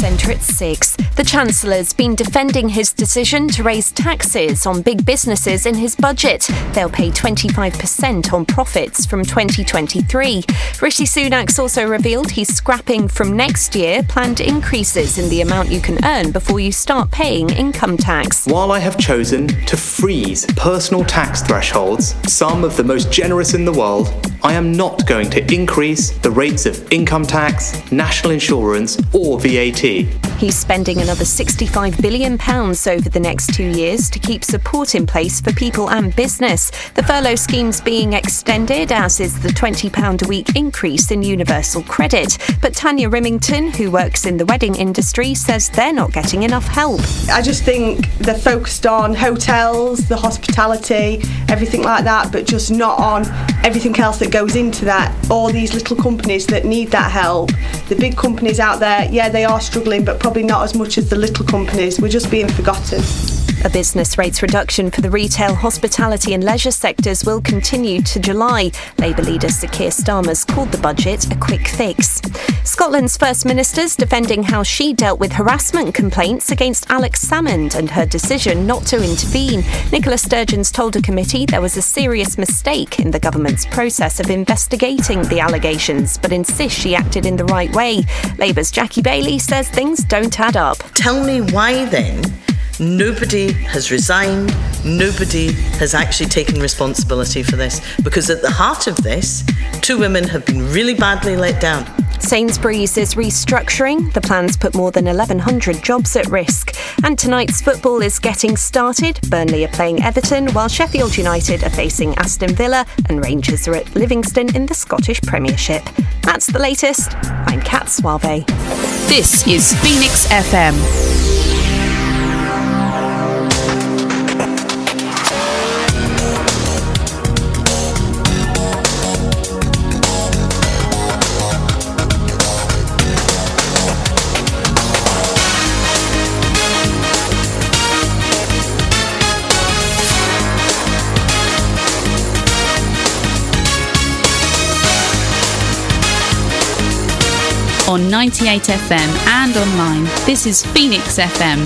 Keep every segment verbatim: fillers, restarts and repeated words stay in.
Centre at six. The Chancellor's been defending his decision to raise taxes on big businesses in his budget. They'll pay twenty-five percent on profits from twenty twenty-three. Rishi Sunak's also revealed he's scrapping from next year planned increases in the amount you can earn before you start paying income tax. While I have chosen to freeze personal tax thresholds, some of the most generous in the world, I am not going to increase the rates of income tax, national insurance or V A T. He's spending another sixty-five billion pounds over the next two years to keep support in place for people and business. The furlough scheme's being extended, as is the twenty pounds a week increase in universal credit. But Tanya Rimington, who works in the wedding industry, says they're not getting enough help. I just think they're focused on hotels, the hospitality, everything like that, but just not on everything else that goes into that. All these little companies that need that help. The big companies out there, yeah, they are struggling, but probably not as much as the little companies. We're just being forgotten. A business rates reduction for the retail, hospitality and leisure sectors will continue to July. Labour leader Sir Keir Starmer's called the budget a quick fix. Scotland's First Minister's defending how she dealt with harassment complaints against Alex Salmond and her decision not to intervene. Nicola Sturgeon's told a committee there was a serious mistake in the government's process of investigating the allegations, but insists she acted in the right way. Labour's Jackie Bailey says things don't add up. Tell me why then nobody has resigned, nobody has actually taken responsibility for this, because at the heart of this, two women have been really badly let down. Sainsbury's is restructuring. The plans put more than eleven hundred jobs at risk. And tonight's football is getting started. Burnley are playing Everton, while Sheffield United are facing Aston Villa and Rangers are at Livingston in the Scottish Premiership. That's the latest. I'm Kat Suave. This is Phoenix F M. On ninety-eight F M and online, this is Phoenix F M.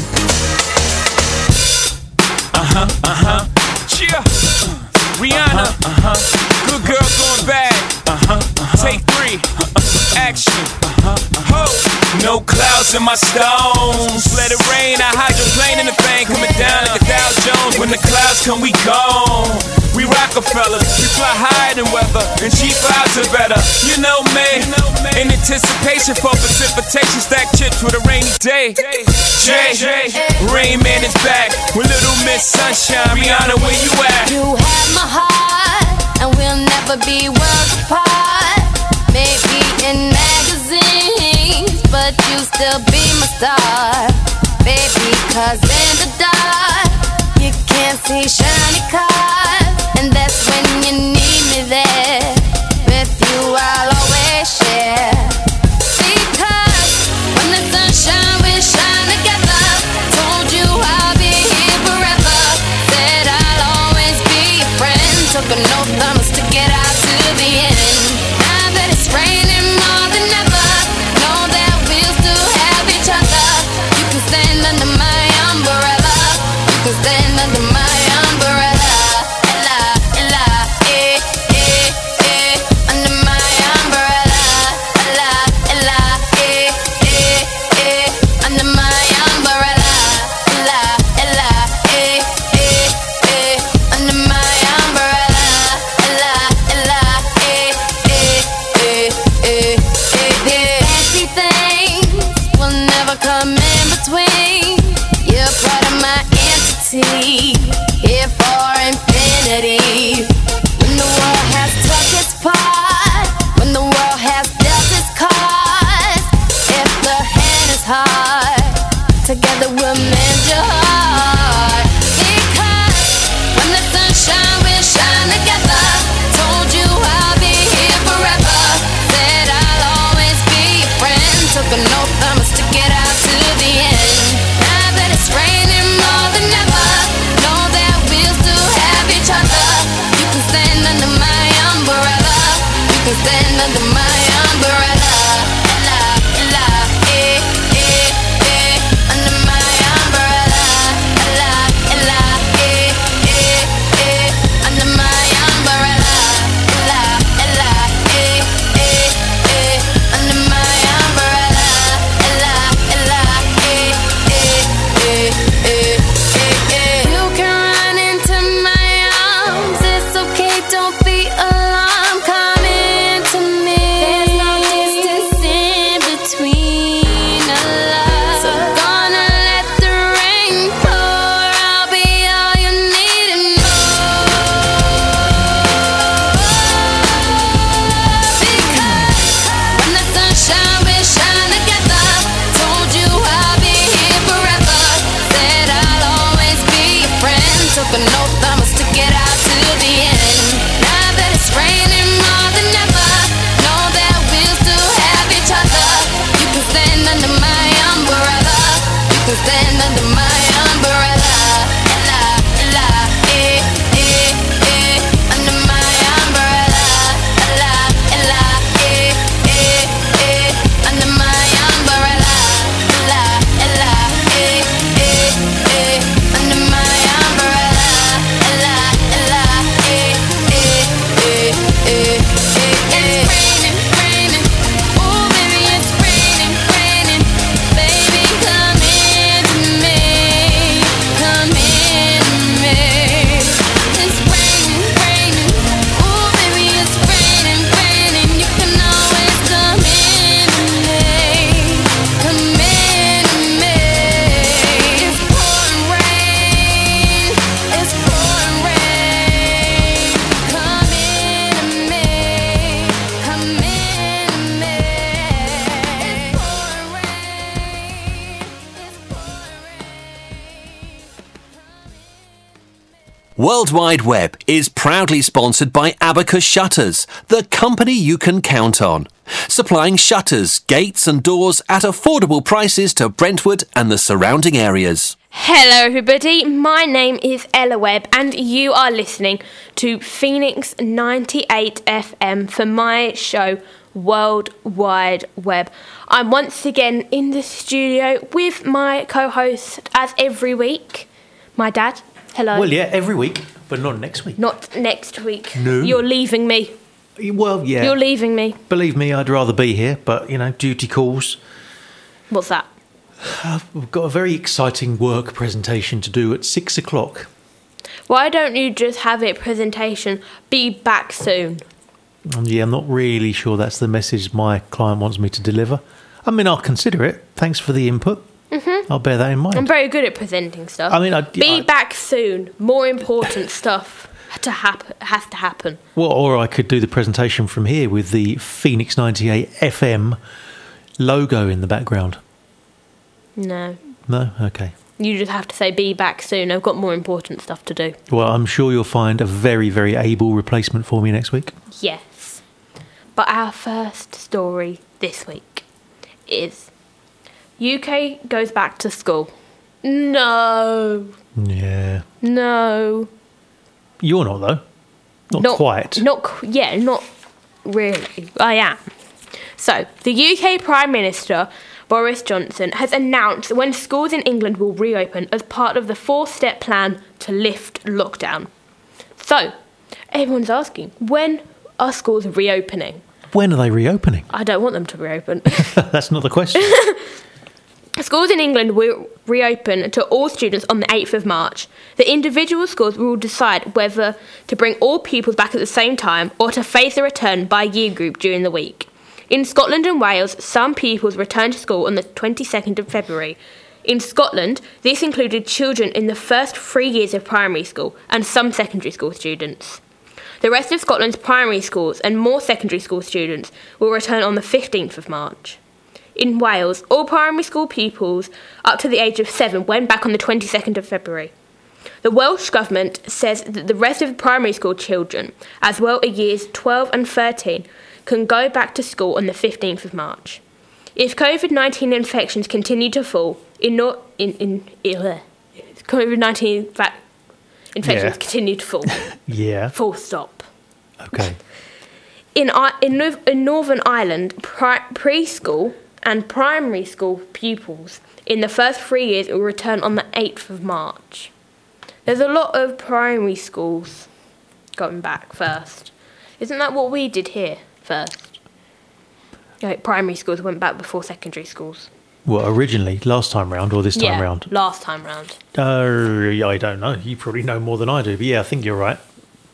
Uh-huh, uh-huh, cheer, uh, Rihanna, uh-huh, uh-huh, good girl going bad, uh-huh, uh-huh, take three, uh-huh, action, uh-huh, uh-huh, ho, no clouds in my stones, let it rain, I hydroplane in the thing, coming down like a Dow Jones, when the clouds come we gone. We Rockefellers, we fly higher than weather, and cheap vibes are better. You know me, in anticipation for precipitation, stack chips with a rainy day. Jay, Rain Man is back with Little Miss Sunshine. Rihanna, where you at? You have my heart, and we'll never be worlds apart. Maybe in magazines, but you still be my star. Baby, cause in the dark, you can't see shiny cars. And that's when you need me there. With you I'll always share. Because when the sunshine we shine together. Told you I'll be here forever. Said I'll always be your friend. Took an oath promise to get out to the end. Now that it's raining more than ever, know that we'll still have each other. You can stand under my umbrella. You can stand under my umbrella. Here for infinity. When the world has took its part, when the world has dealt its cards, if the hand is hard, together we'll mend your heart. Because when the sunshine will shine together. Told you I'll be here forever. Said I'll always be your friend. Took an oath promise to get out to the end. Now that it's raining more than ever, know that we'll still have each other. You can stand under my umbrella. You can stand under my umbrella. La, la, eh, eh, World Wide Web is proudly sponsored by Abacus Shutters, the company you can count on. Supplying shutters, gates and doors at affordable prices to Brentwood and the surrounding areas. Hello everybody, my name is Ella Webb and you are listening to Phoenix ninety-eight F M for my show World Wide Web. I'm once again in the studio with my co-host as every week, my dad. Hello. Well, yeah, every week, but not next week. Not next week. No. You're leaving me. Well, yeah. You're leaving me. Believe me, I'd rather be here, but, you know, duty calls. What's that? Uh, we've got a very exciting work presentation to do at six o'clock. Why don't you just have it presentation, be back soon? And yeah, I'm not really sure that's the message my client wants me to deliver. I mean, I'll consider it. Thanks for the input. Mm-hmm. I'll bear that in mind. I'm very good at presenting stuff. I mean, I, be I, back soon. More important stuff to happen has to happen. Well, or I could do the presentation from here with the Phoenix ninety-eight F M logo in the background. No. No? Okay. You just have to say be back soon. I've got more important stuff to do. Well, I'm sure you'll find a very, very able replacement for me next week. Yes. But our first story this week is U K goes back to school. No. Yeah. No. You're not, though. Not, not quite. Not, yeah, not really. I am. So, the U K Prime Minister, Boris Johnson, has announced when schools in England will reopen as part of the four-step plan to lift lockdown. So, everyone's asking, when are schools reopening? When are they reopening? I don't want them to reopen. That's not the question. Schools in England will reopen to all students on the eighth of March. The individual schools will decide whether to bring all pupils back at the same time or to phase the return by year group during the week. In Scotland and Wales, some pupils returned to school on the twenty-second of February. In Scotland, this included children in the first three years of primary school and some secondary school students. The rest of Scotland's primary schools and more secondary school students will return on the fifteenth of March. In Wales, all primary school pupils up to the age of seven went back on the twenty-second of February. The Welsh Government says that the rest of the primary school children, as well as years twelve and thirteen, can go back to school on the fifteenth of March. If COVID nineteen infections continue to fall, in, no, in, in, in COVID nineteen va- infections yeah. continue to fall. Yeah. Full stop. Okay. In, in, in Northern Ireland, pri- preschool and primary school pupils in the first three years will return on the eighth of March. There's a lot of primary schools going back first. Isn't that what we did here first? Like primary schools went back before secondary schools. Well, originally, last time round or this time yeah, round? last time round. Uh, I don't know. You probably know more than I do. But yeah, I think you're right.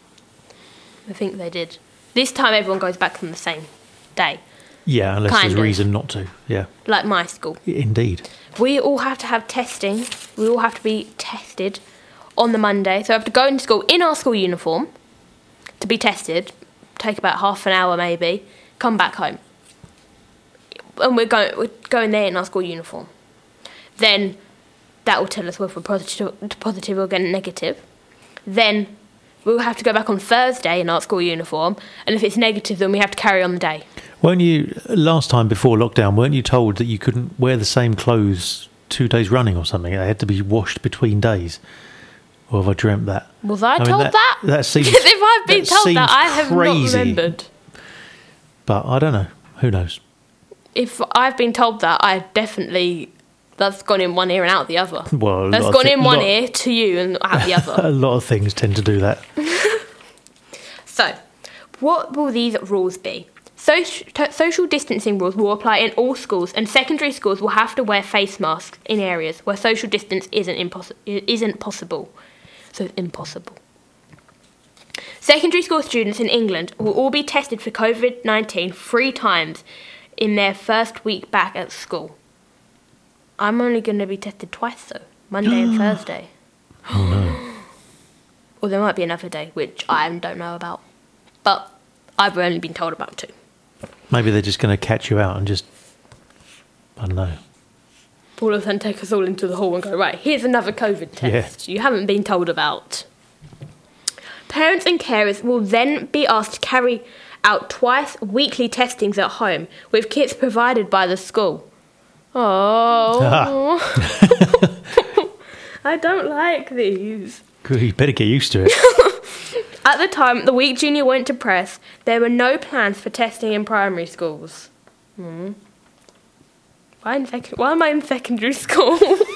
I think they did. This time everyone goes back on the same day. Yeah, unless kind there's of. reason not to. Yeah. Like my school. Indeed. We all have to have testing. We all have to be tested on the Monday. So I have to go into school in our school uniform to be tested. Take about half an hour maybe. Come back home. And we're going, we're going there in our school uniform. Then that will tell us whether we're positive, positive or negative. Then we'll have to go back on Thursday in our school uniform. And if it's negative, then we have to carry on the day. Weren't you, last time before lockdown, weren't you told that you couldn't wear the same clothes two days running or something? They had to be washed between days. Or have I dreamt that? Was I, I mean, told that? That, that seems Because if I've been that told that, I have crazy. not remembered. But I don't know. Who knows? If I've been told that, I definitely... That's gone in one ear and out the other. Well, That's gone thi- in one lot, ear to you and out the other. A lot of things tend to do that. So, what will these rules be? So, t- social distancing rules will apply in all schools, and secondary schools will have to wear face masks in areas where social distance isn't impos- isn't possible. So it's impossible. Secondary school students in England will all be tested for COVID nineteen three times in their first week back at school. I'm only going to be tested twice though, Monday and Thursday. Oh no. Or there might be another day, which I don't know about. But I've only been told about two. Maybe they're just going to catch you out and just, I don't know. All of a sudden take us all into the hall and go, right, here's another COVID test you haven't been told about. Parents and carers will then be asked to carry out twice weekly testings at home with kits provided by the school. Oh, I don't like these. Good, you better get used to it. At the time the Week Junior went to press, there were no plans for testing in primary schools. Hmm. Why, in sec- why am I in secondary school?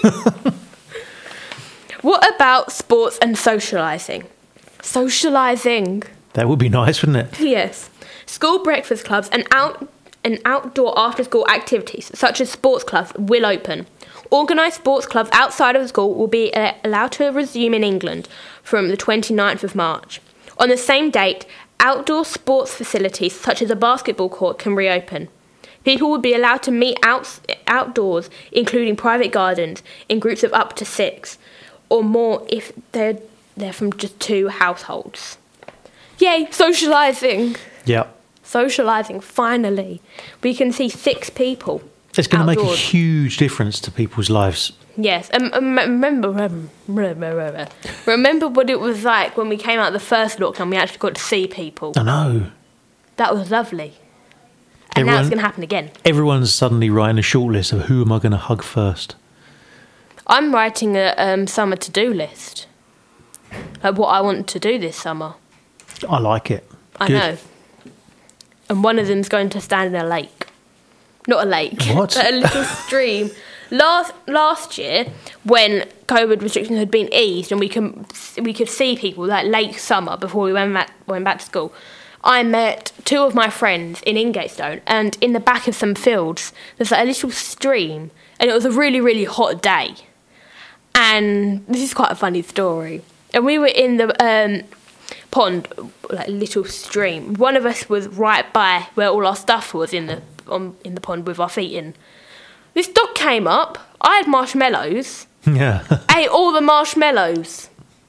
What about sports and socialising? Socialising. That would be nice, wouldn't it? Yes. School breakfast clubs and out and outdoor after-school activities, such as sports clubs, will open. Organised sports clubs outside of the school will be uh, allowed to resume in England from the twenty-ninth of March. On the same date, outdoor sports facilities, such as a basketball court, can reopen. People will be allowed to meet out, outdoors, including private gardens, in groups of up to six, or more if they're, they're from just two households. Yay, socialising! Yeah. Socialising, finally. We can see six people. It's going to make a outdoors. huge difference to people's lives. Yes, um, um, remember, um, remember, remember what it was like when we came out of the first lockdown, we actually got to see people. I know. That was lovely. And Everyone, now it's going to happen again. Everyone's suddenly writing a short list of who am I going to hug first. I'm writing a um, summer to-do list. Like what I want to do this summer. I like it. I Good. know. And one of them's going to stand in a lake. Not a lake. What? But a little stream. Last last year, when COVID restrictions had been eased and we can we could see people like late summer before we went back went back to school, I met two of my friends in Ingatestone, and in the back of some fields there's like a little stream, and it was a really really hot day. And this is quite a funny story. And we were in the um, pond, like little stream. One of us was right by where all our stuff was in the on, in the pond with our feet in. This dog came up. I had marshmallows. Yeah. Ate all the marshmallows.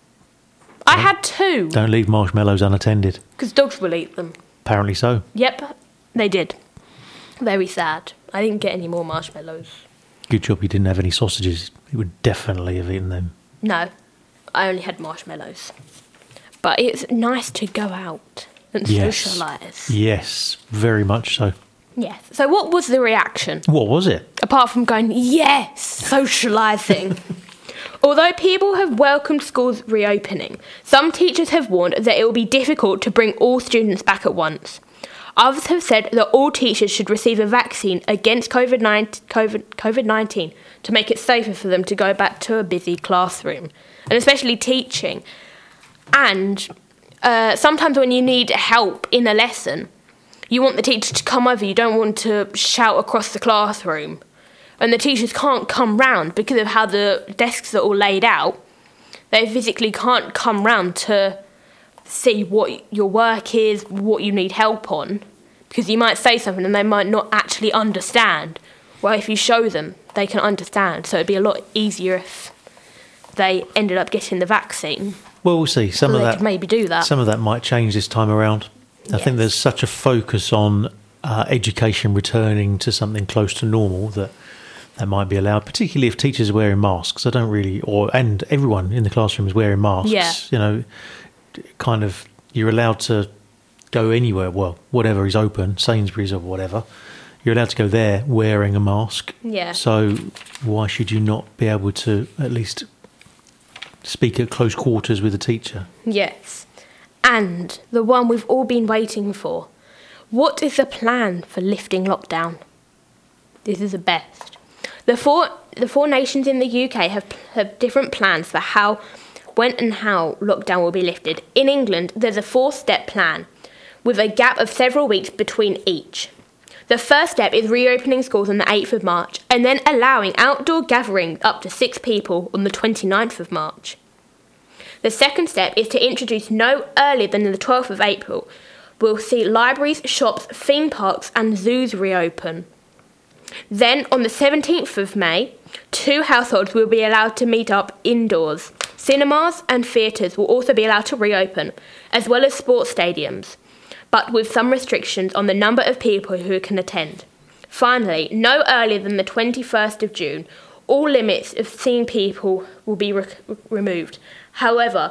I had two. Don't leave marshmallows unattended. Because dogs will eat them. Apparently so. Yep, they did. Very sad. I didn't get any more marshmallows. Good job you didn't have any sausages. You would definitely have eaten them. No, I only had marshmallows. But it's nice to go out and Yes. socialise. Yes, very much so. Yes. So what was the reaction? What was it? Apart from going, yes, socialising. Although people have welcomed schools reopening, some teachers have warned that it will be difficult to bring all students back at once. Others have said that all teachers should receive a vaccine against COVID nineteen to make it safer for them to go back to a busy classroom, and especially teaching. And uh, sometimes when you need help in a lesson, you want the teacher to come over, you don't want to shout across the classroom. And the teachers can't come round because of how the desks are all laid out. They physically can't come round to see what your work is, what you need help on, because you might say something and they might not actually understand. Well, if you show them, they can understand. So it'd be a lot easier if they ended up getting the vaccine. Well, we'll see. Some So of they that could maybe do that. Some of that might change this time around. I think there's such a focus on uh, education returning to something close to normal that that might be allowed, particularly if teachers are wearing masks. I don't really, or and everyone in the classroom is wearing masks. Yeah. You know, kind of, you're allowed to go anywhere. Well, whatever is open, Sainsbury's or whatever, you're allowed to go there wearing a mask. Yeah. So why should you not be able to at least speak at close quarters with a teacher? Yes. And the one we've all been waiting for. What is the plan for lifting lockdown? This is the best. The four the four nations in the U K have, have different plans for how, when and how lockdown will be lifted. In England, there's a four-step plan with a gap of several weeks between each. The first step is reopening schools on the eighth of March and then allowing outdoor gatherings up to six people on the twenty-ninth of March. The second step is to introduce no earlier than the twelfth of April. We'll see libraries, shops, theme parks and zoos reopen. Then, on the seventeenth of May, two households will be allowed to meet up indoors. Cinemas and theatres will also be allowed to reopen, as well as sports stadiums, but with some restrictions on the number of people who can attend. Finally, no earlier than the twenty-first of June, all limits of seeing people will be re- removed. However,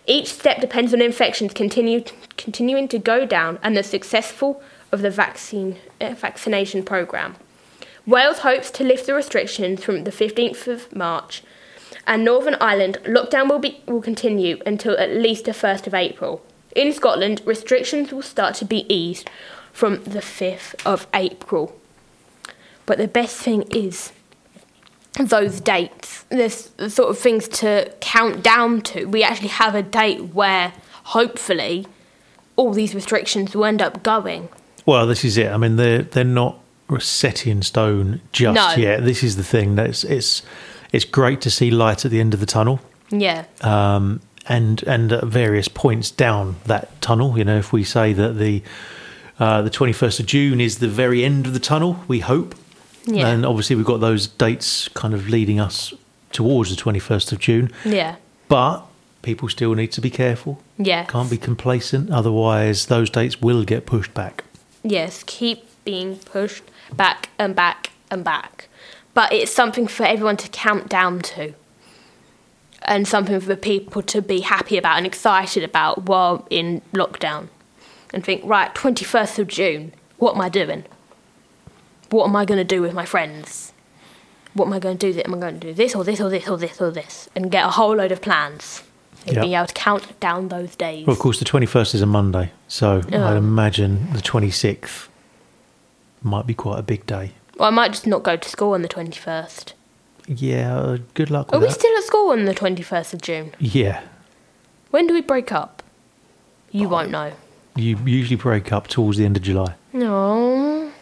Each step depends on infections continue, continuing to go down and the successful of the vaccine uh, vaccination programme. Wales hopes to lift the restrictions from the fifteenth of March, and Northern Ireland lockdown will be will continue until at least the first of April. In Scotland, restrictions will start to be eased from the fifth of April. But the best thing is those dates. There's sort of things to count down to. We actually have a date where, hopefully, all these restrictions will end up going. Well, this is it. I mean, they're they're not set in stone just No. yet. This is the thing. That it's, it's it's great to see light at the end of the tunnel. Yeah. Um, and and at various points down that tunnel. You know, if we say that the uh, the twenty-first of June is the very end of the tunnel, we hope. Yeah. And obviously we've got those dates kind of leading us towards the twenty-first of June. Yeah. But people still need to be careful. Yeah. Can't be complacent, otherwise those dates will get pushed back. Yes, keep being pushed back and back and back. But it's something for everyone to count down to. And something for people to be happy about and excited about while in lockdown. And think, right, twenty-first of June, what am I doing? What am I going to do with my friends? What am I going to do? Am I going to do this or this or this or this or this? And get a whole load of plans. And Yep. be able to count down those days. Well, of course, the twenty-first is a Monday, so Oh. I'd imagine the twenty-sixth might be quite a big day. Well, I might just not go to school on the twenty-first. Yeah, uh, good luck Are with we that. still at school on the twenty-first of June? Yeah, When do we break up? You won't know. you usually break up towards the end of July. No.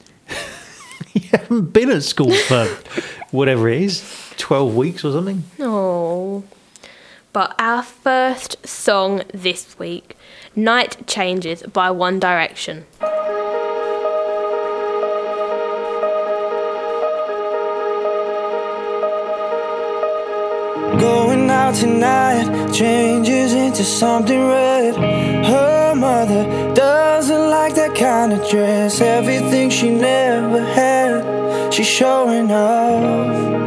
You haven't been at school for whatever it is, twelve weeks or something. No. But our first song this week, Night Changes by One Direction. Going out tonight changes into something red. Her mother doesn't like that kind of dress. Everything she never had, she's showing off.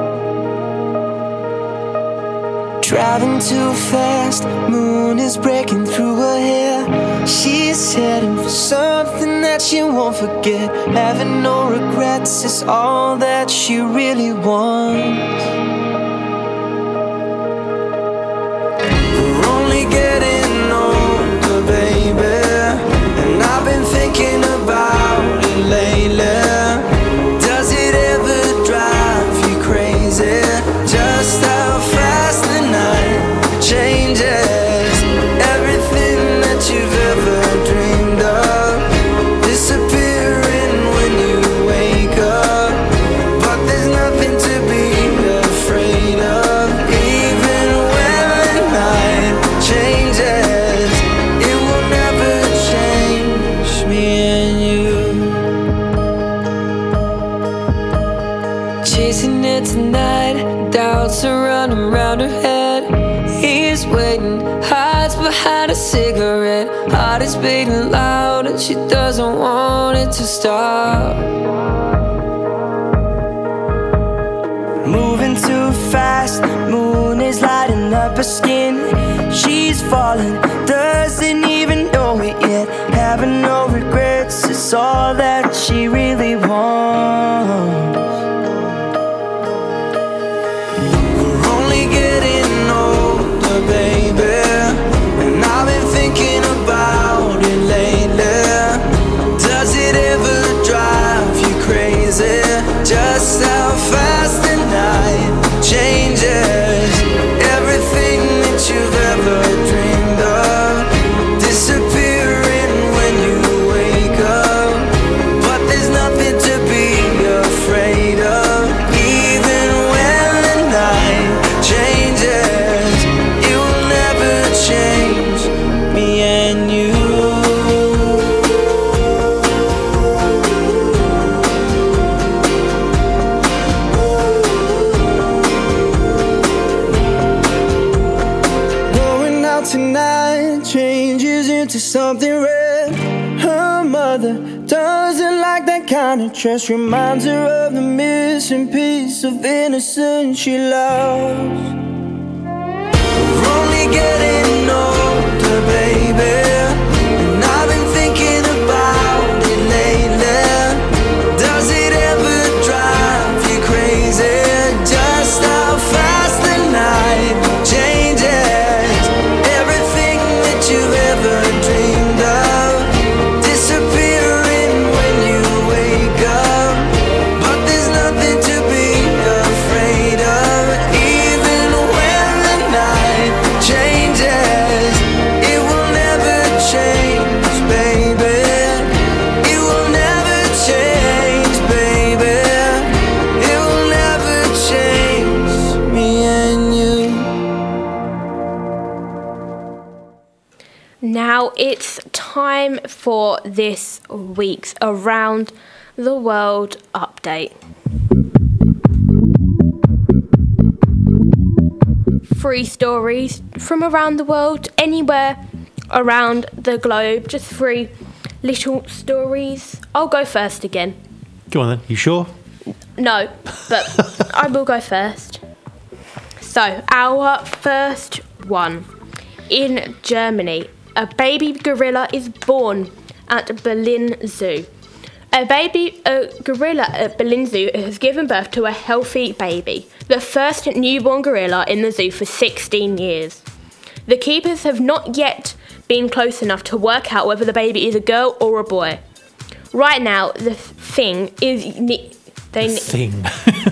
Driving too fast, moon is breaking through her hair. She's heading for something that she won't forget. Having no regrets is all that she really wants. We're only getting older, baby, and I've been thinking about it lately. Does it ever drive you crazy? Just how fast the night changes. Everything that you've ever dreamed of disappearing when you wake up. But there's nothing to be afraid of. Even when the night changes, it will never change me and you. Chasing it tonight, doubts are running around her head. He's waiting, hides behind a cigarette. Heart is beating loud and she doesn't want it to stop. Moving too fast, moon is lighting up her skin. She's falling, doesn't even know it yet. Having no regrets is all that she really wants. We're only getting older, baby, and I've been thinking about it lately. Does it ever drive you crazy? Just how fast the night changes. Everything that you've ever dreamed of disappearing when you wake up. But there's nothing to be afraid of. Even when the night changes, it will never change me and you. Going out tonight changes into something red. Her mother doesn't like that kind of dress. Reminds her of the missing piece of innocence she lost. We're only getting Now it's time for this week's Around the World update. Three stories from around the world, anywhere around the globe. Just three little stories. I'll go first again. Go on then. You sure? No, but I will go first. So, our first one. In Germany, a baby gorilla is born at Berlin Zoo. A baby a gorilla at Berlin Zoo has given birth to a healthy baby, the first newborn gorilla in the zoo for sixteen years. The keepers have not yet been close enough to work out whether the baby is a girl or a boy. Right now, the thing is... Ne- they the ne- thing.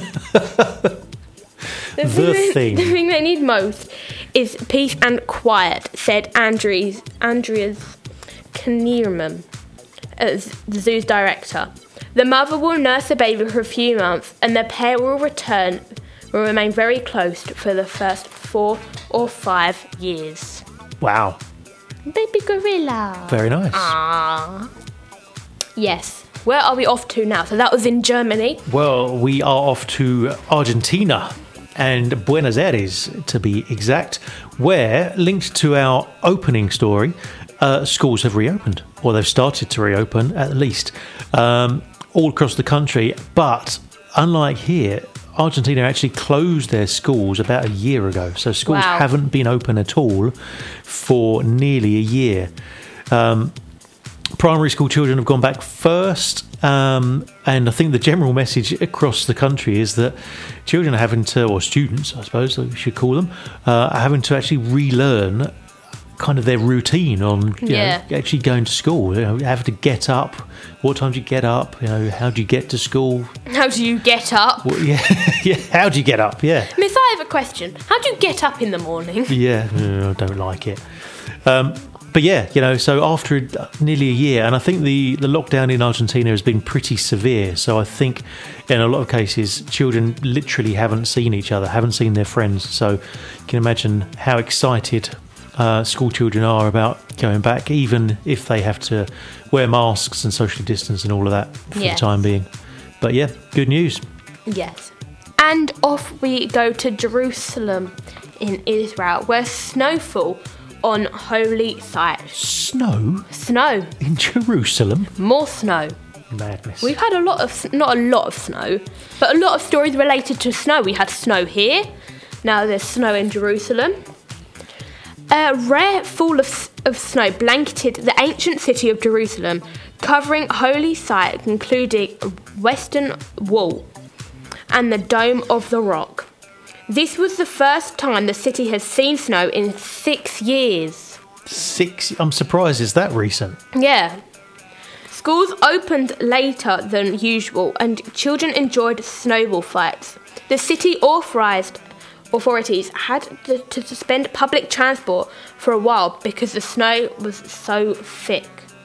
the, the thing, thing. The thing they need most is peace and quiet, said Andres, Andreas Knierim, as the zoo's director. The mother will nurse the baby for a few months and the pair will return, will remain very close for the first four or five years. Wow. Baby gorilla. Very nice. Ah. Yes. Where are we off to now? So that was in Germany. Well, we are off to Argentina and Buenos Aires, to be exact, where, linked to our opening story, uh, schools have reopened, or they've started to reopen at least, um, all across the country. But unlike here, Argentina actually closed their schools about a year ago. So schools Wow. haven't been open at all for nearly a year. Um, primary school children have gone back first, um, and I think the general message across the country is that children are having to, or students I suppose we should call them, uh, are having to actually relearn kind of their routine on you Yeah. know, actually going to school. You know, you have to get up. What time do you get up? You know, how do you get to school? How do you get up? Well, yeah, yeah. How do you get up? Yeah, Miss, I have a question. How do you get up in the morning? yeah. No, I don't like it. Um, but yeah, you know, so after nearly a year, and I think the, the lockdown in Argentina has been pretty severe. So I think in a lot of cases, children literally haven't seen each other, haven't seen their friends. So you can imagine how excited uh, school children are about going back, even if they have to wear masks and socially distance and all of that for Yes. the time being. But yeah, good news. Yes. And off we go to Jerusalem in Israel, where snowfall on holy site. Snow Snow. in Jerusalem? More snow. Madness. We've had a lot of, not a lot of snow, but a lot of stories related to snow. We had snow here. Now there's snow in Jerusalem. A rare fall of, of snow blanketed the ancient city of Jerusalem, covering holy site, including Western Wall and the Dome of the Rock. This was the first time the city has seen snow in six years. Six? I'm surprised it's that recent. Yeah. Schools opened later than usual and children enjoyed snowball fights. The city authorised authorities had to, to suspend public transport for a while because the snow was so thick.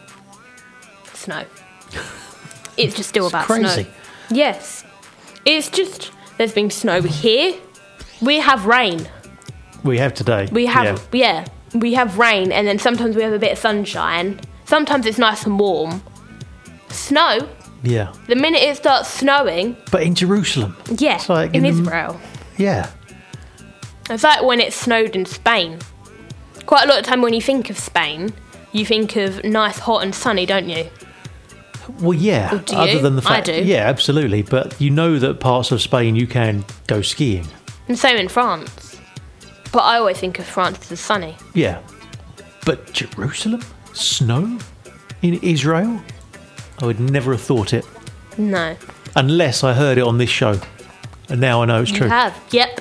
Snow. It's just still It's about crazy. snow. Yes. It's just, there's been snow here. We have rain. We have today. We have, yeah. yeah, we have rain and then sometimes we have a bit of sunshine. Sometimes it's nice and warm. Snow, Yeah. the minute it starts snowing, But in Jerusalem. yeah, It's like in in the- Israel. Yeah. It's like when it snowed in Spain. Quite a lot of time when you think of Spain, you think of nice, hot and sunny, don't you? Well, yeah. Well, do Other you? than the I fact, do. yeah, absolutely. But you know that parts of Spain you can go skiing. And same in France. But I always think of France as sunny. Yeah. But Jerusalem? Snow? In Israel? I would never have thought it. No. Unless I heard it on this show. And now I know it's You true. have, yep.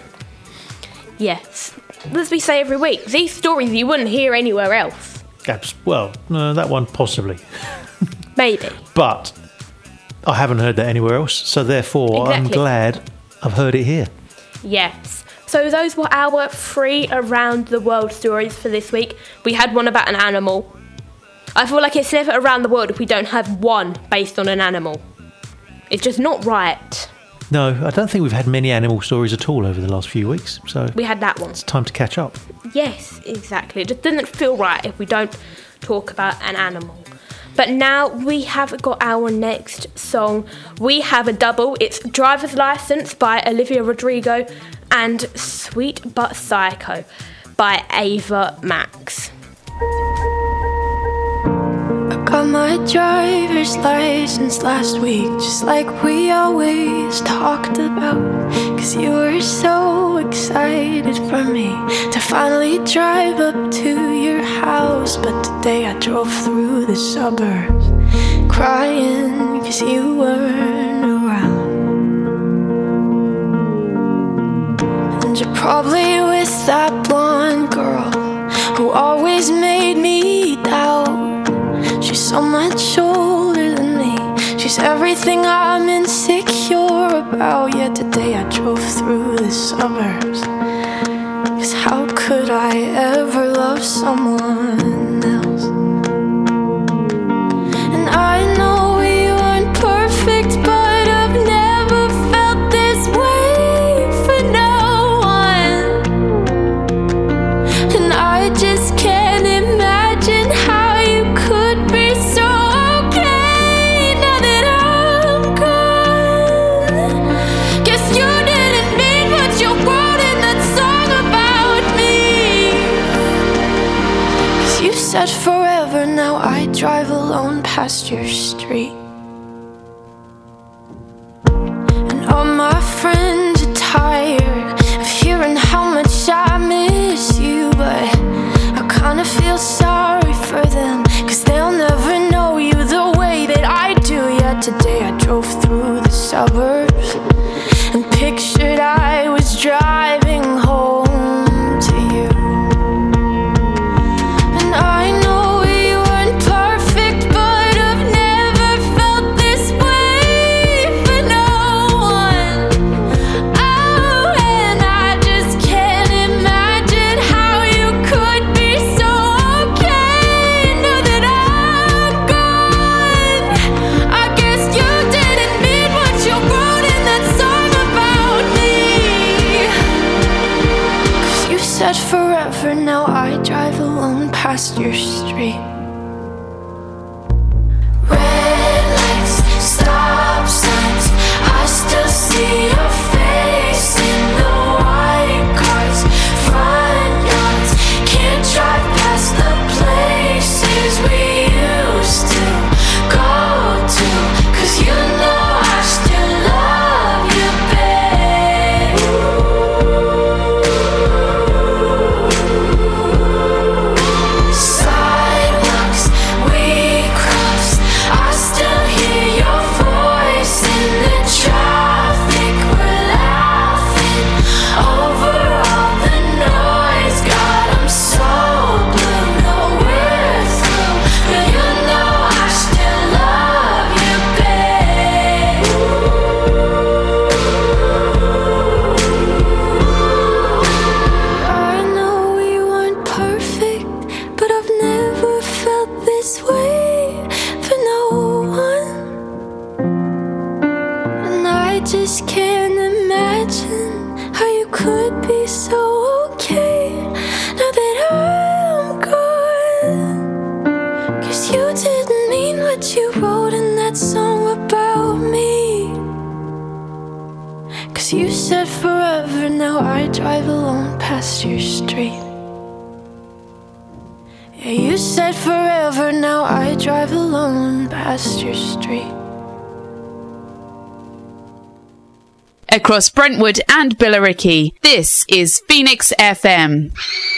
Yes. As we say every week, these stories you wouldn't hear anywhere else. Abs- well, no, that one possibly. Maybe. But I haven't heard that anywhere else. So therefore, I'm Exactly. glad I've heard it here. Yes. So those were our three around the world stories for this week. We had one about an animal. I feel like it's never around the world if we don't have one based on an animal. It's just not right. No, I don't think we've had many animal stories at all over the last few weeks. So We had that one. it's time to catch up. Yes, exactly. It just doesn't feel right if we don't talk about an animal. But now we have got our next song. We have a double. It's Driver's License by Olivia Rodrigo and Sweet But Psycho by Ava Max. I got my driver's license last week, just like we always talked about. Cause you were so excited for me to finally drive up to your house. But today I drove through the suburbs crying cause you weren't around. And you're probably with that blonde girl who always made me doubt. She's so much older than me. She's everything I'm insecure about. Yet today I drove through the suburbs. Cause how could I ever love someone else? And I know we weren't perfect, but I've never felt this way for no one. And I just can't imagine how you could be so okay now that I'm gone. Guess you didn't mean what you wrote in that song about me. Cause you said forever, now I drive alone past your street. And all my friends are tired of hearing how much I miss you, but I kinda feel sorry for them, cause they'll never know you the way that I do. Yet today I drove through the suburbs and pictured I was driving home to you. And I know we weren't perfect, but I've never felt this way for no one. Oh, and I just can't imagine how you could be so okay now that I'm gone. I guess you didn't mean what you wrote in that song about me. Cause you said forever, now I drive alone past your street. Red lights, stop signs, I still see your face in the white cars, front yards. Can't drive past the places we used to go to. Cause you know I still love you, babe. Sidewalks we crossed, I still hear your voice in the traffic. We're laughing over all the noise. God, I'm so blue, no we're through, but you know I still love you, babe. I know we weren't perfect, but I've never felt this way for no one. And I just can't imagine how you could be so okay now that I'm gone. Cause you didn't mean what you wrote in that song about me. Cause you said forever, now I drive alone past your street. Yeah, you said forever, now I drive alone past your street. Across Brentwood and Billericay, this is Phoenix F M.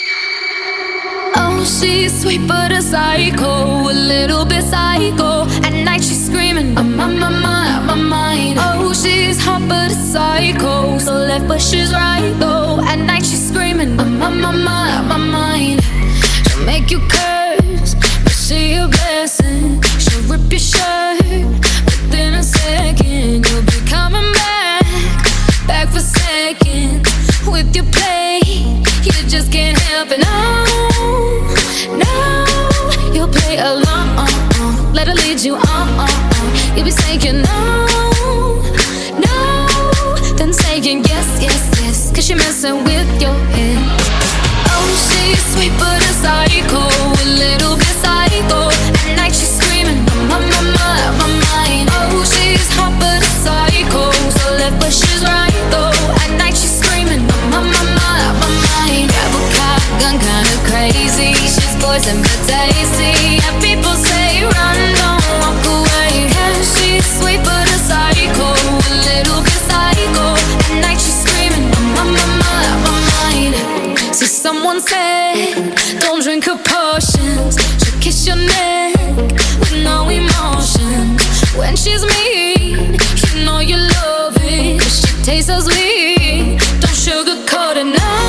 Oh, she's sweet but a psycho, a little bit psycho. At night she's screaming, I'm on my mind, my mind. Oh, she's hot but a psycho, so left but she's right though. At night she's screaming, I'm on my mind, my mind. She'll make you curse, but she a blessing. She'll rip your shirt within a second. You'll be coming back, back for seconds with your play. You just can't help it, no, no. You'll play along, let her lead you on. You'll be saying no, no, then saying yes, yes, yes, cause you're messing with your head. Oh, she's sweet but a psycho, a little bit psycho. poison but tasty. And people say run, don't walk away. Yeah, she's sweet but a psycho, a little bit psycho. At night she's screaming, my, my, my, my mind. See, someone said, don't drink her potions. She'll kiss your neck with no emotion. When she's mean, you know you love it. She tastes so sweet, don't sugarcoat it, no,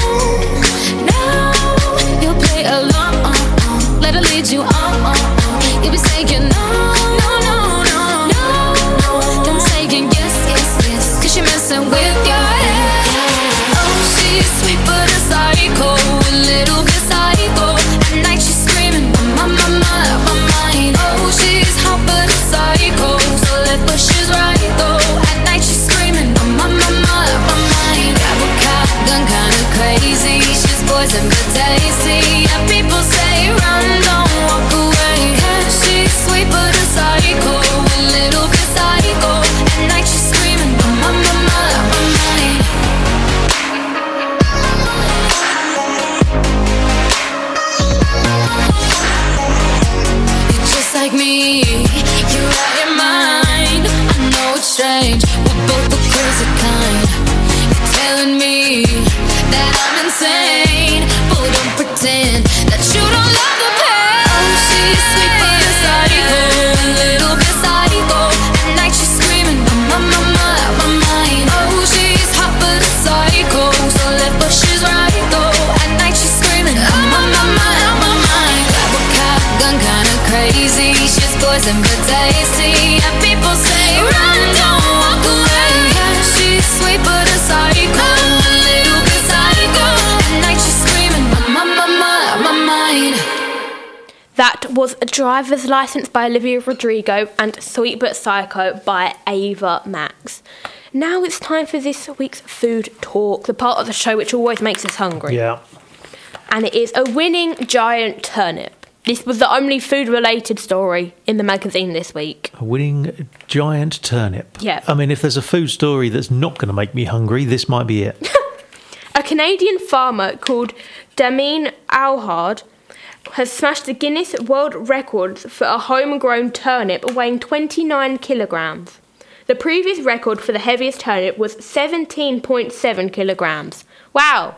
no. You'll play along, let her lead you on. You'll be saying no, no, no, no, no. Don't saying yes, yes, yes, cause you're messing with your head. Oh, she's sweet but a psycho, a little bit psycho. At night she's screaming, my, my, my, my mind. Oh, she's hot but a psycho, so left but she's right though. At night she's screaming, my, my, my, my mind. Grab a cop gun, kinda crazy. She's poison but tasty. And people say run, don't walk away. Yeah, she's sweet but a psycho, a little bit psycho. At night she's screaming, my, my, my, my mind. You're just like me, you're out your mind. I know it's strange, we're both the crazy kind. You're telling me that I'm insane, but don't pretend that you don't love the pain. Oh, she's sweet but a psycho, a little bit psycho. At night she's screaming, my, my, my, my mind. Oh, she's hot but a psycho, so left but she's right though. At night she's screaming, my, my, my, my mind. Grab a cop gun, kinda crazy. She's poison but tasty. And people say run, don't walk away. Yeah, she's sweet but a psycho, a little bit psycho. At night she's screaming, my, my, my, my mind. That was A Driver's License by Olivia Rodrigo and Sweet But Psycho by Ava Max. Now it's time for this week's food talk, the part of the show which always makes us hungry. Yeah. And it is a winning giant turnip. This was the only food-related story in the magazine this week. A winning giant turnip. Yeah. I mean, if there's a food story that's not going to make me hungry, this might be it. A Canadian farmer called Damien Alhard has smashed the Guinness World Records for a homegrown turnip weighing twenty-nine kilograms. The previous record for the heaviest turnip was seventeen point seven kilograms. Wow.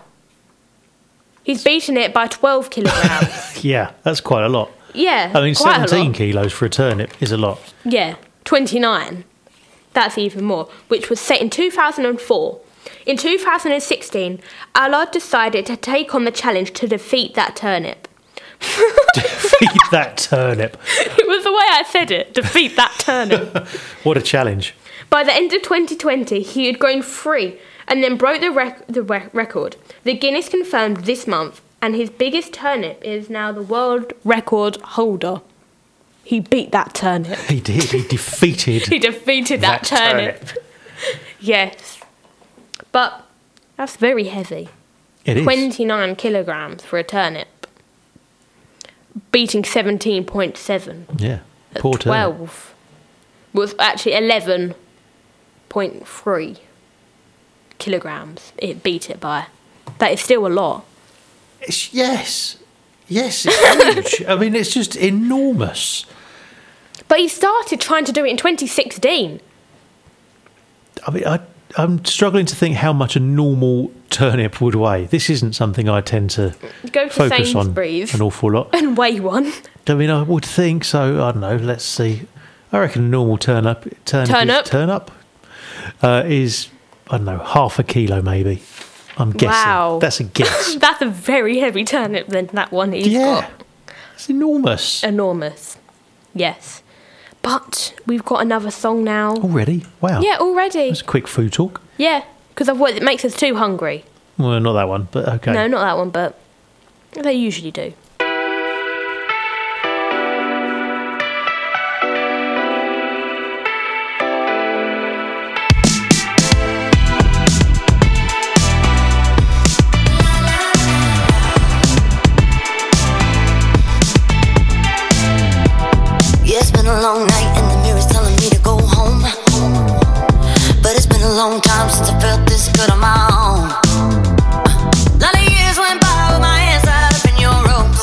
He's beaten it by twelve kilograms. Yeah, that's quite a lot. Yeah, I mean, quite a lot. seventeen kilos for a turnip is a lot. Yeah, twenty-nine. That's even more, which was set in two thousand four. In two thousand sixteen, Allard decided to take on the challenge to defeat that turnip. Defeat that turnip. It was the way I said it, defeat that turnip. What a challenge. By the end of twenty twenty, he had grown three and then broke the, rec- the re- record. The Guinness confirmed this month, and his biggest turnip is now the world record holder. He beat that turnip. He did. He defeated. He defeated that, that turnip. turnip. Yes. But that's very heavy. It is. twenty-nine kilograms for a turnip. Beating seventeen point seven. Yeah. Poor turnip. twelve. Was actually eleven point three kilograms. It beat it by. That is still a lot. It's, yes. Yes, it's huge. I mean, it's just enormous. But he started trying to do it in twenty sixteen. I mean, I, I'm struggling to think how much a normal turnip would weigh. This isn't something I tend to Go to focus on Sainsbury's an awful lot. and weigh one. I mean, I would think so. I don't know. Let's see. I reckon a normal turnip, turnip, Turnip? Is, turnip uh, is, I don't know, half a kilo maybe. I'm guessing. Wow. That's a guess. That's a very heavy turnip then, that one he's Yeah. got. It's enormous. Enormous. Yes. But we've got another song now. Already? Wow. Yeah, already. That's a quick food talk. Yeah, because otherwise it makes us too hungry. Well, not that one, but okay. No, not that one, but they usually do. Yeah, it's been a long night and the mirror's telling me to go home. But it's been a long time since I felt this good on my own. A lot of years went by with my hands tied up in your ropes.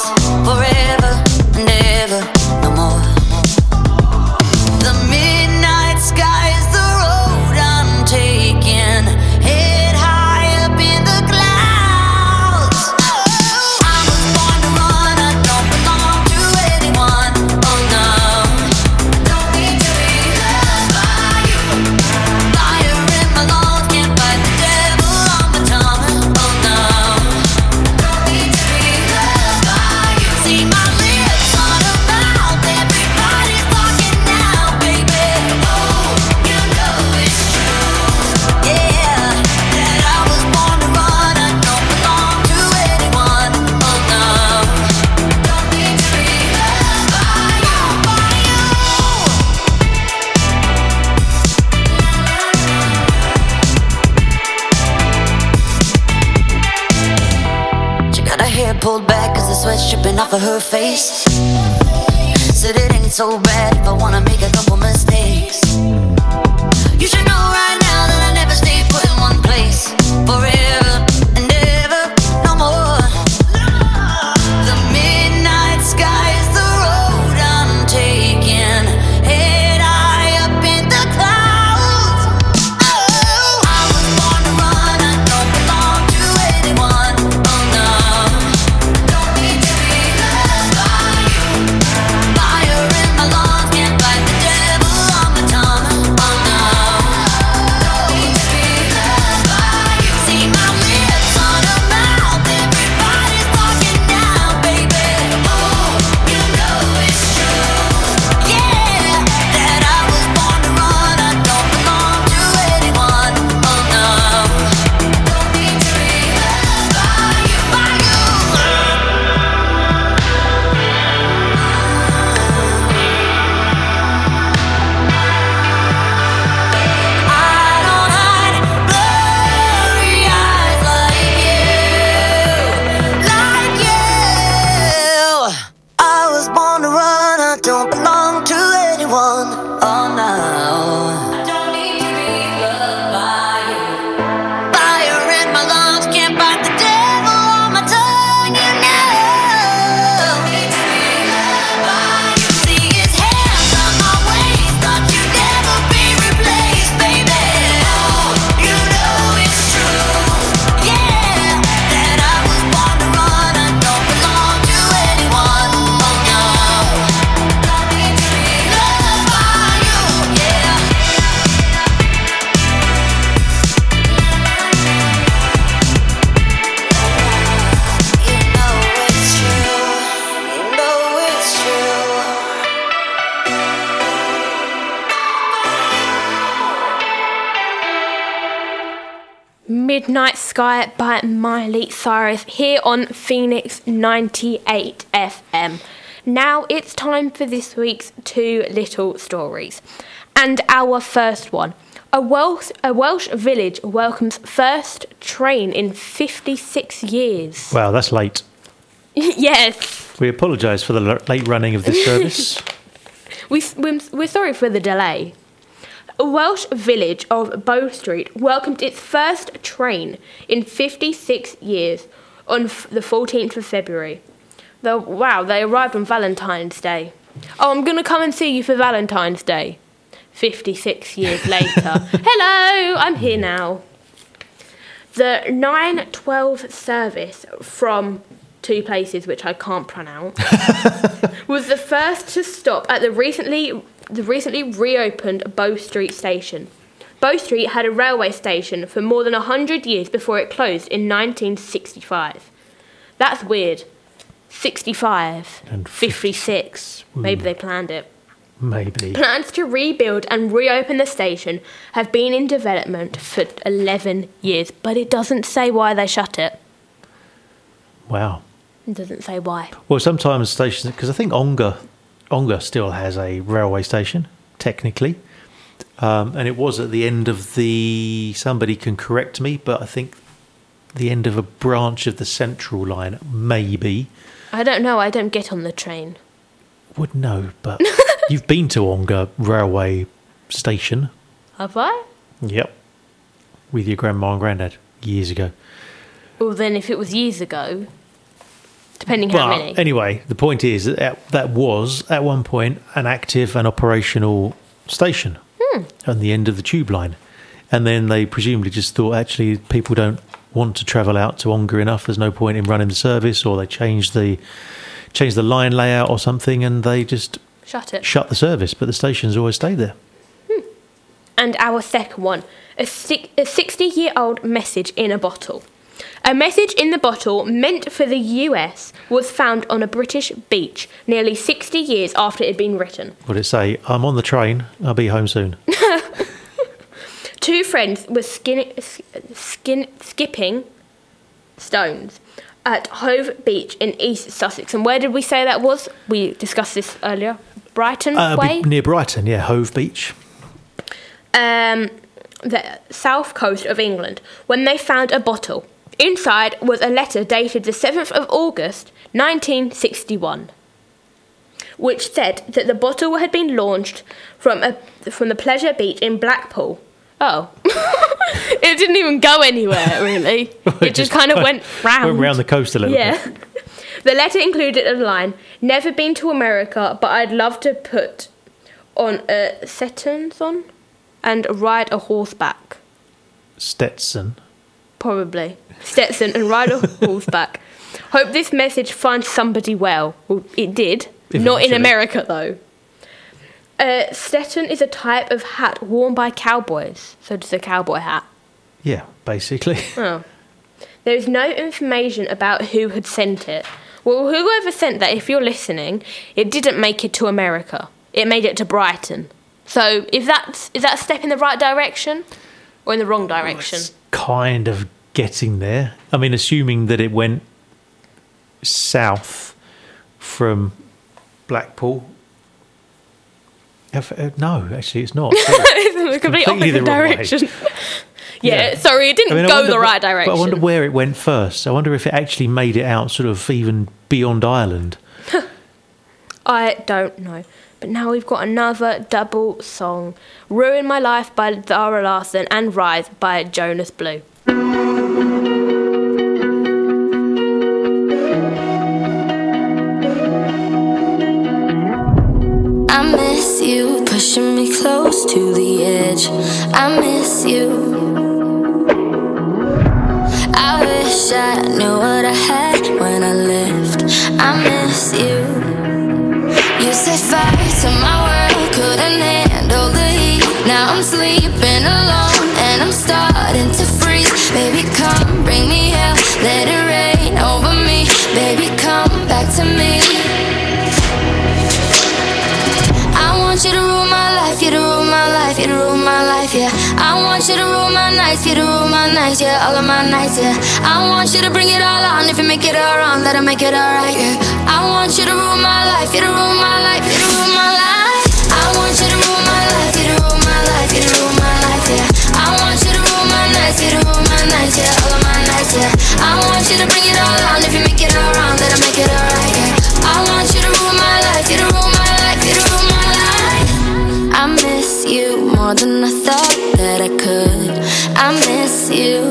pulled back cause the sweat's dripping off of her face. Said it ain't so bad if I wanna make a couple mistakes. You should know right now that I never stay put in one place forever and ever, no more. The midnight sky is the road I'm taking, head high up in the clouds. Oh, I was born to run, I don't belong to anyone. Oh no, don't need to be loved by you. Fire in my lungs, can't fight the devil on my tongue. Oh no, don't need to be loved by you. See my lips on a mouth, everybody's talking now, baby. Oh, you know it's true, yeah, that I was born to run, I don't belong to anyone. Oh no, don't need to be loved by you, by you. I don't hide blurry eyes like you, like you. I was born to run, I don't belong to anyone. Oh no, I don't need to be loved by you. Fire in my lungs, can't fight the devil on my tongue. You know, don't need to be loved by you. See his hands on my waist, thought you'd never be replaced, baby. Oh, you know it's true, yeah, that I was born to run, I don't belong to anyone. Oh no, don't need to be loved by you, yeah. You know it's true, you know it's true. Midnight Sky by Miley Cyrus here on Phoenix ninety-eight F M. Now it's time for this week's two little stories. And our first one. A Welsh, a Welsh village welcomes first train in fifty-six years. Wow, that's late. Yes. We apologise for the l- late running of this service. We, we're, we're sorry for the delay. A Welsh village of Bow Street welcomed its first train in fifty-six years on f- the fourteenth of February. The, wow, they arrived on Valentine's Day. Oh, I'm going to come and see you for Valentine's Day. fifty-six years later. Hello, I'm here now. The nine twelve service from two places which I can't pronounce was the first to stop at the recently the recently reopened Bow Street station. Bow Street had a railway station for more than one hundred years before it closed in nineteen sixty-five. That's weird. sixty-five And fifty-six. Maybe they planned it. Maybe. Plans to rebuild and reopen the station have been in development for eleven years, but it doesn't say why they shut it. Wow. It doesn't say why. Well, sometimes stations, because I think Ongar, Ongar still has a railway station, technically. Um, and it was at the end of the, somebody can correct me, but I think the end of a branch of the Central line, maybe. I don't know, I don't get on the train. Would know, but you've been to Ongar railway station. Have I? Yep. With your grandma and granddad years ago. Well, then if it was years ago, depending how But many. anyway, the point is that that was, at one point, an active and operational station Hmm. on the end of the tube line. And then they presumably just thought, actually, people don't want to travel out to Ongar enough. There's no point in running the service, or they changed the changed the line layout or something, and they just Shut it. shut the service. But the station's always stayed there. And our second one, a sixty-year-old message in a bottle. A message in the bottle meant for the U S was found on a British beach nearly sixty years after it had been written. Would it say, I'm on the train, I'll be home soon? Two friends were skin, skin, skipping stones at Hove Beach in East Sussex. And where did we say that was? We discussed this earlier. Brighton Uh, Way? be near Brighton, yeah, Hove Beach. Um, the south coast of England, when they found a bottle Inside was a letter dated the seventh of August, nineteen sixty-one, which said that the bottle had been launched from a from the Pleasure Beach in Blackpool. Oh. It didn't even go anywhere, really. It It just kind of went round. Went round the coast a little Yeah. bit. The letter included a line, "Never been to America, but I'd love to put on a Stetson and ride a horseback." Stetson. Probably. Stetson and ride a horseback. Hope this message finds somebody well. Well, it did. Not in Eventually. America, though. Uh, Stetson is a type of hat worn by cowboys. So it's a cowboy hat. Yeah, basically. Oh. There is no information about who had sent it. Well, whoever sent that, if you're listening, it didn't make it to America. It made it to Brighton. So, if that's, is that a step in the right direction? Or in the wrong direction? Kind of getting there. I mean, assuming that it went south from Blackpool. If- uh, No, actually, it's not. It's in the complete completely opposite the wrong way. direction. Yeah, sorry, it didn't I mean, I go wonder- the right but- direction. But I wonder where it went first. I wonder if it actually made it out sort of even beyond Ireland. I don't know. But now we've got another double song. Ruin My Life by Zara Larsson and Rise by Jonas Blue. I miss you, pushing me close to the edge. I miss you. I wish I knew what I had when I left. I miss you. You set fire to my world, couldn't handle the heat. Now I'm sleeping alone and I'm starting to freeze. Baby, come bring me hell, let it rain over me. Baby, come back to me. I want you to rule my life, you to rule my life, you to rule my life, yeah. I want you to rule my nights, you to rule my nights, yeah, all of my nights, yeah. I want you to bring it all on, if you make it all wrong, that'll make it alright, yeah. I want you to rule my life, you to rule my life, you to rule my life. I want you to rule my life, you to rule my life, you to rule my life, yeah. I want you to rule my nights, you to rule my nights, yeah, all of my nights, yeah. I want you to bring it all on, if you make it all wrong, that'll make it alright, yeah. I want you to rule my life, you to rule my life, you to rule my life. I miss you more than I thought that I could. I miss you.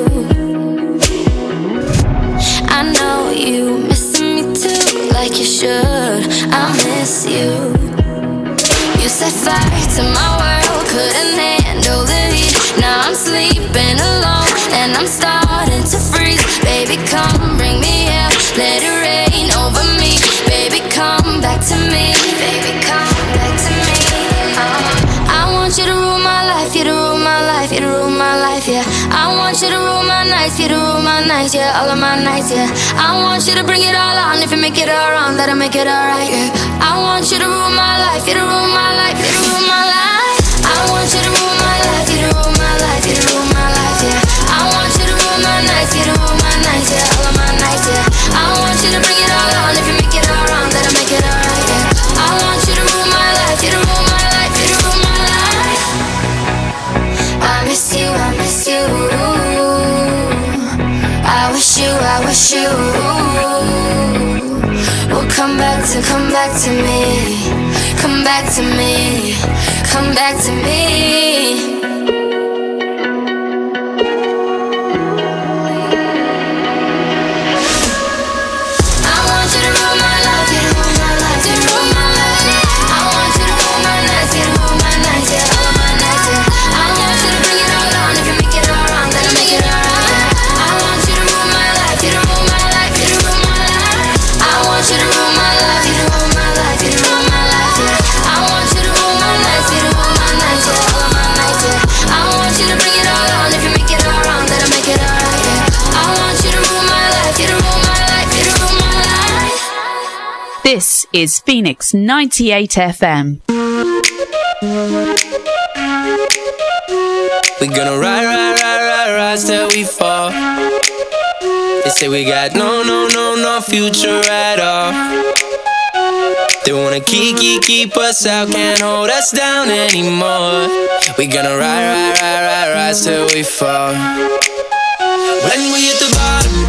I know you missing me too, like you should. I miss you. You set fire to my world, couldn't handle the heat. Now I'm sleeping alone and I'm starting to freeze. Baby, come bring me hell, let it rain over me. Baby, come back to me. Baby, come back to me. I want you to rule my life, you to rule my life, you to rule my life, yeah. I want you to rule my nights, you to rule my nights, yeah, all of my nights, yeah. I want you to bring it all on, if you make it all wrong, that'll make it alright, yeah. I want you to rule my life, you to rule my life, you to rule my life. I want you to rule my life, you to rule my life, you to rule my life, yeah. I want you to rule my nights, you to rule my nights, yeah, all of my nights, yeah. I want you to bring it all on, if you make it all wrong, that'll make it alright, yeah. I want you to rule my life, you to rule my life, you to rule my life. I miss you, I miss you. I wish you, I wish you will come back to, come back to me. Come back to me. Come back to me. I want you to rule my life, you to rule my life, you to rule my life. I want you to rule my nights, you to rule my nights, yeah, all of my nights, yeah. I want you to bring it all on, if you make it all wrong, then make it alright. I want you to rule my life, you to rule my life, you to rule my life. I want you to rule my life, you to rule my life, you to rule my life, yeah. I want you to rule my nights, you to rule my nights, yeah, all of my nights, yeah. I want you to bring it all on, if you make it all wrong, then make it alright, yeah. I want you to rule my life, you to rule my life, you to rule my life. This is Phoenix ninety-eight F M. We gonna ride, ride, ride, ride, rise till we fall. They say we got no, no, no, no future at all. They wanna keep, keep, keep us out, can't hold us down anymore. We gonna ride, ride, ride, ride, rise till we fall. When we hit the bottom,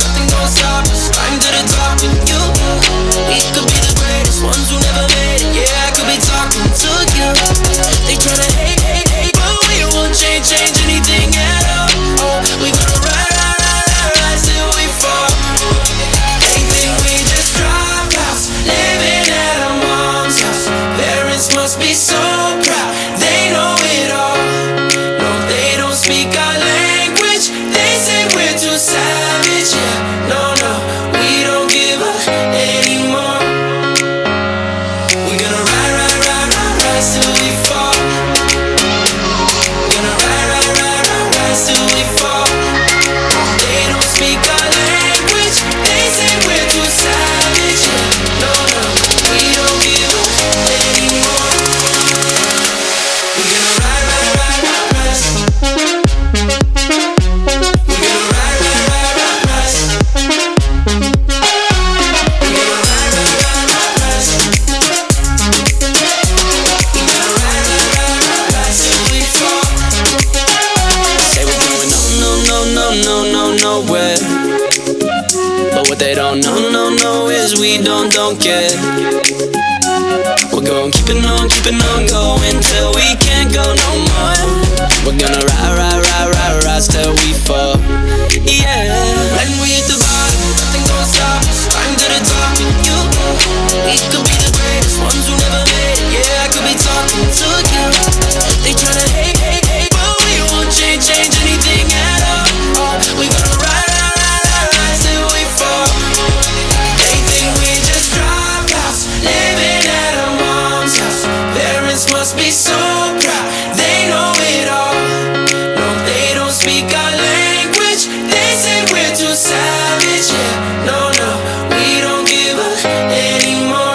What they don't know, no, no is we don't, don't care. We're going keeping on, keeping on going till we can't go no more. We're gonna ride, ride, ride, ride, rise till we fall. Yeah. When we hit the bottom, nothing gonna stop us. Climb to the top, you. We could be the greatest ones who never made it. Yeah, I could be talking to you. They tryna hate, hate, hate, but we won't change, change anything at all. We gonna ride, ride, ride, ride, ride till we fall. They think we just drop out, living at our mom's house. Parents must be so proud, they know it all. No, they don't speak our language. They say we're too savage. Yeah, no, no, we don't give up anymore.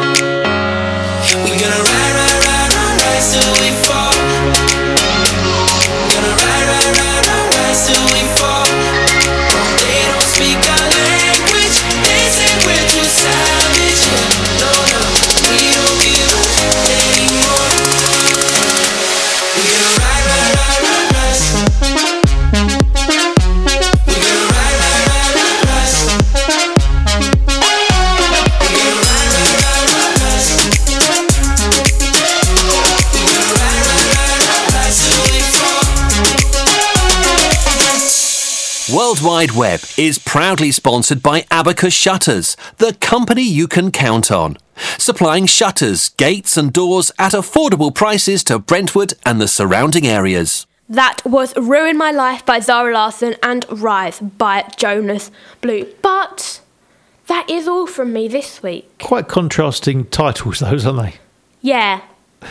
We gonna ride, ride, ride, ride, ride till we fall. Gonna ride, ride, ride, ride, ride till we fall. They don't speak our language. They say we're too savage. Yeah, no, no, we don't give up anymore. We gonna ride, ride, ride, ride, ride. We gonna ride, ride, ride, ride, ride. We gonna ride, ride, ride, ride, ride. We gonna ride, ride, ride, ride, ride till we fall. World Wide Web is proudly sponsored by Abacus Shutters, the company you can count on. Supplying shutters, gates and doors at affordable prices to Brentwood and the surrounding areas. That was Ruin My Life by Zara Larsson and Rise by Jonas Blue. But that is all from me this week. Quite contrasting titles, those, aren't they? Yeah.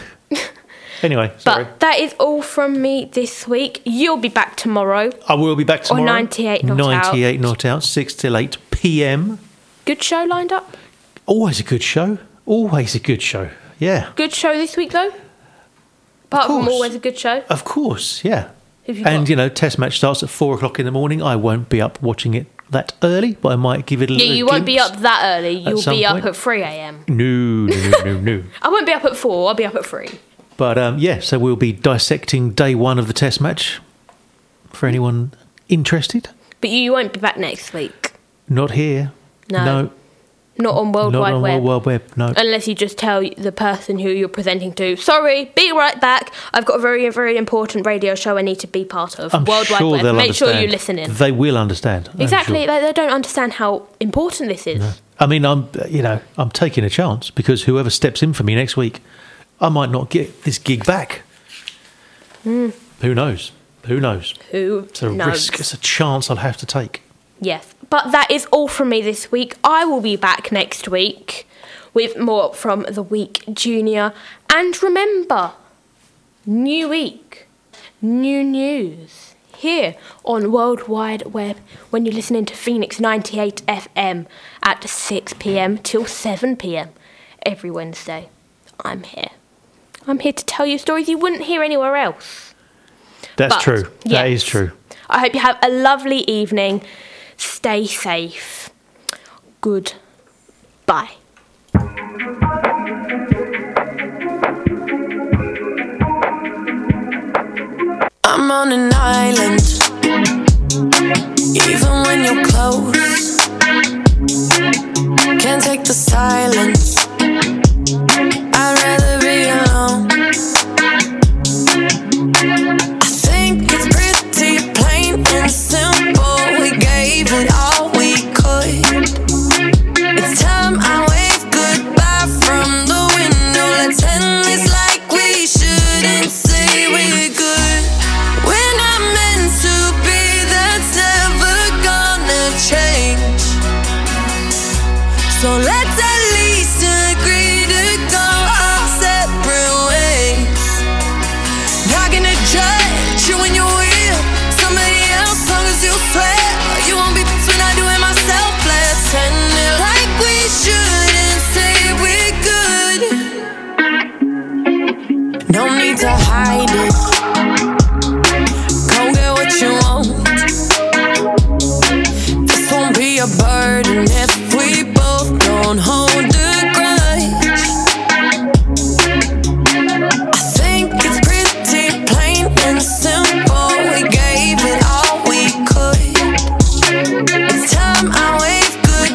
Anyway, sorry. But that is all from me this week. You'll be back tomorrow. I will be back tomorrow. Or ninety-eight Not Out. ninety-eight Not Out, six till eight p.m. Good show lined up? Always a good show. Always a good show. Yeah. Good show this week, though? Apart from course. always a good show? Of course, yeah. Who've you And, got? you know, test match starts at four o'clock in the morning. I won't be up watching it that early, but I might give it a Yeah, little you won't be glimpse up that early. You'll some be point. up at three a.m. No, no, no, no, no. I won't be up at four. I'll be up at three. But, um, yeah, so we'll be dissecting day one of the test match for anyone interested. But you won't be back next week. Not here. No. No. Not on World Not Wide on Web. World Wide Web, no. Unless you just tell the person who you're presenting to, sorry, be right back. I've got a very, very important radio show I need to be part of. I'm World sure Wide Web. they'll Make understand. sure you listen in. They will understand. I'm Exactly. sure. They, they don't understand how important this is. No. I mean, I'm, you know, I'm taking a chance because whoever steps in for me next week, I might not get this gig back. Mm. Who knows? Who knows? Who It's a knows? risk. It's a chance I'll have to take. Yes. But that is all from me this week. I will be back next week with more from the Week Junior. And remember, new week, new news here on World Wide Web when you're listening to Phoenix ninety-eight F M at six p.m. till seven p.m. every Wednesday. I'm here. I'm here to tell you stories you wouldn't hear anywhere else. That's But, true. That yes. is true. I hope you have a lovely evening. Stay safe. Goodbye. I'm on an island, even when you're close. Can't take the silence. I'd rather be alone. I think it's pretty plain and simple. We gave it all we could. It's time I wave goodbye from the window. Let's end this like we shouldn't say we're good. We're not meant to be, that's never gonna change. So let's at least agree to go our separate ways. Not gonna judge you when you're with somebody else, long as you swear you won't be pissed when I do it myself. Let's end it like we should and say we're good. No need to hide it. Go get what you want. This won't be a burden if we both don't hold a grudge. I think it's pretty plain and simple. We gave it all we could. It's time I wave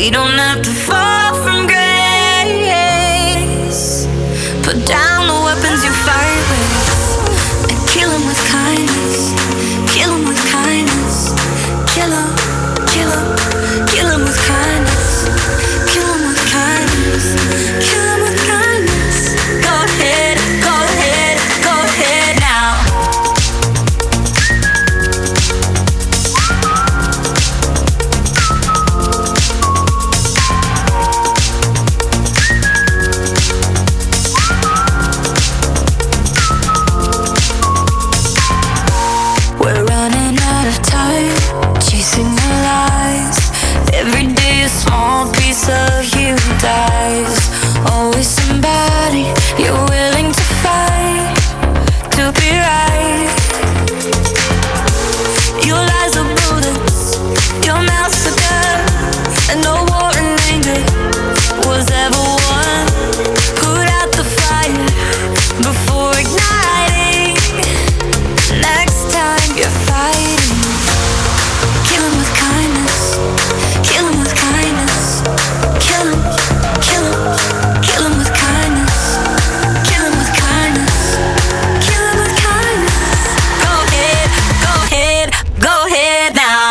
We don't have to fall from grace. Put down the weapons you fight with and kill 'em with kindness. Kill 'em with kindness. Kill 'em, kill 'em, kill 'em with kindness. Kill 'em with kindness. Kill 'em with kindness. Go ahead, go ahead, go ahead now. We're running out of time, chasing the lies. Every day a small piece of you dies. Always somebody you're willing to fight to be right. Your lies are bullets, your mouth's a gun, and no war and anger was ever won. Put out the fire before igniting. Next time you're fighting, kill 'em with kindness. Kill 'em with kindness. Kill 'em, kill 'em, kill 'em with kindness. Kill 'em with kindness. Kill 'em with kindness. Go ahead, go ahead, go ahead now.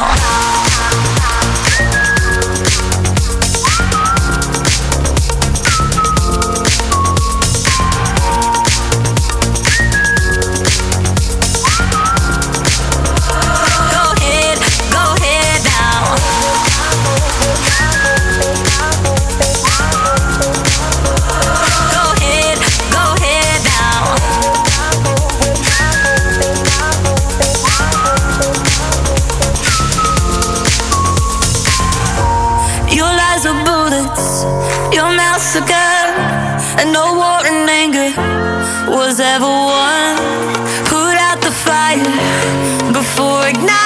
Go ahead, go ahead now. Go ahead, go ahead now. Your lies are bullets, your mouth's a gun, and no war and anger was ever won. Put out the fire before igniting.